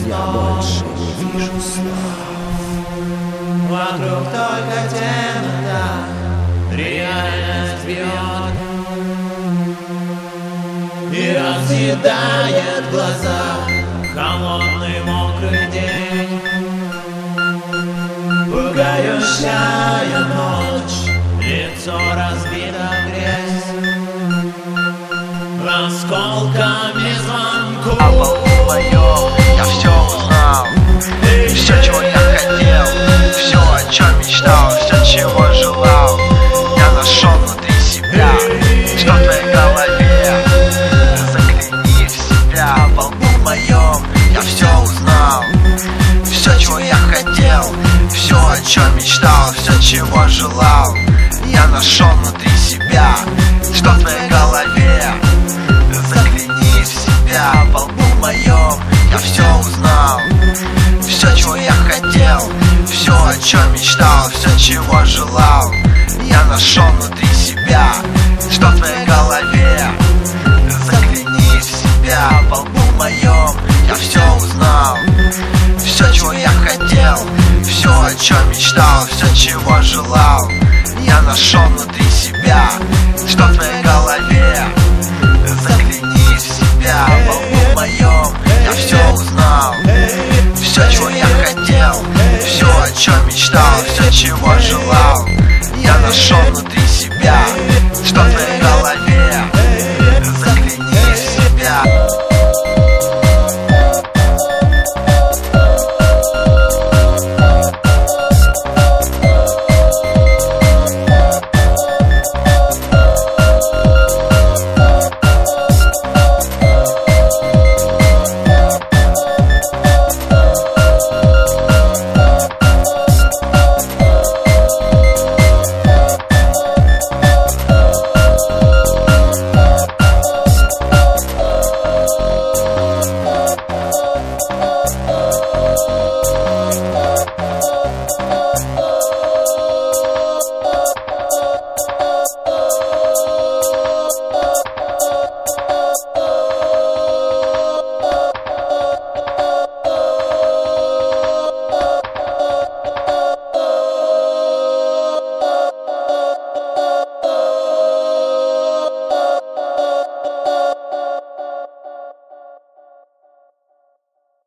Я больше не вижу снов. Вокруг только темнота, реальность бьет и разъедает глаза. Холодный мокрый день, пугающая ночь, лицо разбито в грязь, осколками звонков. А полу моем я все узнал, все, чего я хотел, все, о чем мечтал, все, чего желал. Я нашел внутри себя, что в твоей голове. Загляни в себя, в лбу моем я все узнал, все, чего я хотел, все, о чем мечтал, все, чего желал. Я нашел внутри себя, что в твоей голове. Загляни в себя, в лбу моем я все узнал, все, чего я хотел, все, о чем мечтал, все, чего желал. Я нашел внутри себя, что в твоей голове. Загляни в себя, в лбу моем я все узнал, все, чего я хотел, все, о чем мечтал, все, чего желал. Я нашел внутри себя, что в твоей голове. Загляни в себя, в лбу моем я все узнал, все, чего я хотел, все, о чем мечтал, все, чего желал. Я нашел внутри себя, что в твоей голове.